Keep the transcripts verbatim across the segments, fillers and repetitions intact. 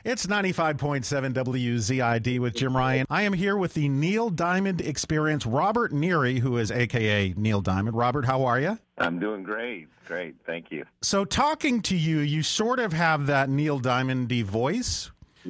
It's ninety-five point seven W Z I D with Jim Ryan. I am here with the Neil Diamond Experience, Robert Neary, who is a k a. Neil Diamond. Robert, how are you? I'm doing great. Great. Thank you. So talking to you, you sort of have that Neil Diamond-y voice.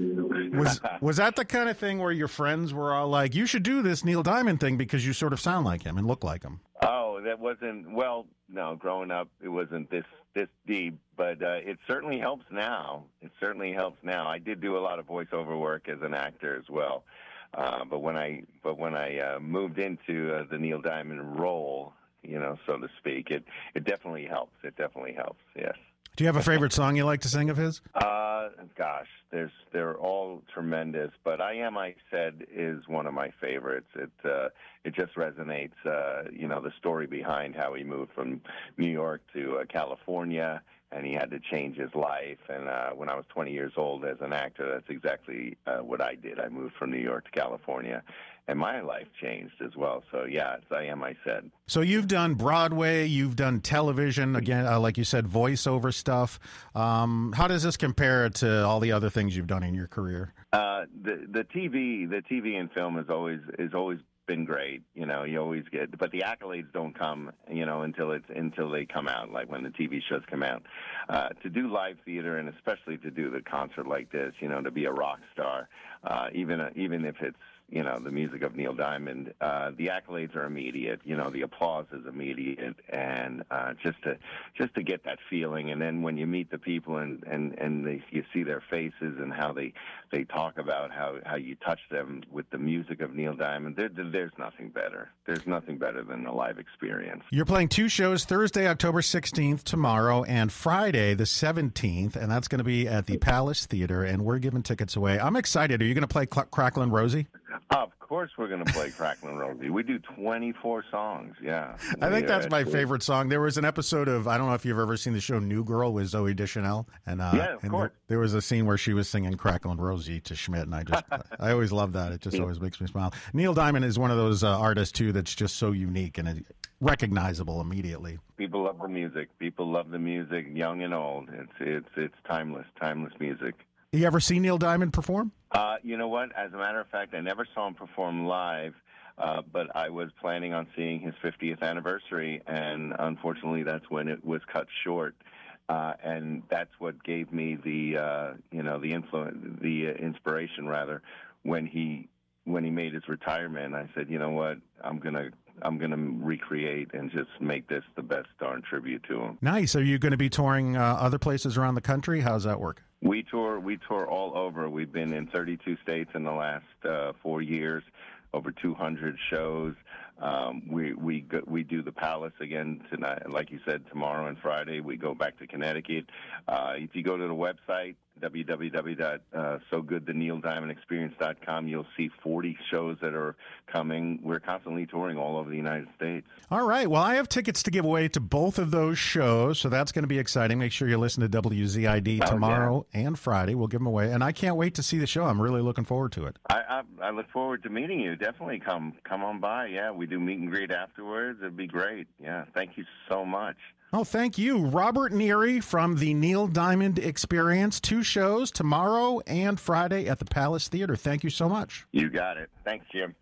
Was was that the kind of thing where your friends were all like, you should do this Neil Diamond thing because you sort of sound like him and look like him? Oh, that wasn't, well, no, growing up, it wasn't this, this deep, but uh, it certainly helps now. It certainly helps now. I did do a lot of voiceover work as an actor as well. Uh, but when I, but when I uh, moved into uh, the Neil Diamond role, you know, so to speak, it, it definitely helps. It definitely helps, yes. Do you have a favorite song you like to sing of his? Uh, gosh, there's they're all tremendous, but I Am I Said is one of my favorites. It uh, it just resonates. Uh, you know, the story behind how he moved from New York to uh, California, and he had to change his life. And uh, when I was twenty years old as an actor, that's exactly uh, what I did. I moved from New York to California, and my life changed as well. So, yeah, it's I Am I Said. So you've done Broadway, you've done television, again, uh, like you said, voiceover stuff. Um, how does this compare to all the other things you've done in your career? Uh, the the T V, the T V and film is always is always been great. You know, you always get, but the accolades don't come, you know, until it's until they come out, like when the T V shows come out. Uh, to do live theater, and especially to do the concert like this, you know, to be a rock star, uh, even uh, even if it's, you know, the music of Neil Diamond, uh, the accolades are immediate. You know, the applause is immediate, and uh, just to just to get that feeling, and then when you meet the people and and and they, you see their faces and how they they talk about how how you touch them with the music of Neil Diamond, there, there's nothing better. There's nothing better than the live experience. You're playing two shows, Thursday, October sixteenth, tomorrow, and Friday, the seventeenth, and that's going to be at the Palace Theater, and we're giving tickets away. I'm excited. Are you going to play Cl- Cracklin' Rosie? Of course we're going to play Cracklin' Rosie. We do twenty-four songs, yeah. I think that's my we, favorite song. There was an episode of, I don't know if you've ever seen the show New Girl with Zooey Deschanel. And, uh, yeah, of and course. There, there was a scene where she was singing Cracklin' Rosie to Schmidt, and I just, I always love that. It just always makes me smile. Neil Diamond is one of those uh, artists, too, that's just so unique and recognizable immediately. People love the music. People love the music, young and old. It's, it's, it's timeless, timeless music. You ever seen Neil Diamond perform? Uh, you know what? As a matter of fact, I never saw him perform live, uh, but I was planning on seeing his fiftieth anniversary, and unfortunately that's when it was cut short. Uh, and that's what gave me the, uh, you know, the influence, the uh, inspiration, rather, when he when he made his retirement. I said, you know what? I'm gonna I'm gonna recreate and just make this the best darn tribute to him. Nice. Are you going to be touring uh, other places around the country? How's that work? We tour. We tour all over. We've been in thirty-two states in the last uh, four years, over two hundred shows. Um, we we go, we do the Palace again tonight, like you said, tomorrow and Friday. We go back to Connecticut. Uh, if you go to the website w w w dot so good the neil diamond experience dot com, you'll see forty shows that are coming. We're constantly touring all over the United States. All right. Well, I have tickets to give away to both of those shows, so that's going to be exciting. Make sure you listen to W Z I D tomorrow oh, yeah. and Friday. We'll give them away, and I can't wait to see the show. I'm really looking forward to it. I, I, I look forward to meeting you. Definitely come come on by. Yeah, we do meet and greet afterwards. It'd be great. Yeah, thank you so much. Oh, thank you. Robert Neary from the Neil Diamond Experience. Two shows tomorrow and Friday at the Palace Theater. Thank you so much. You got it. Thanks, Jim.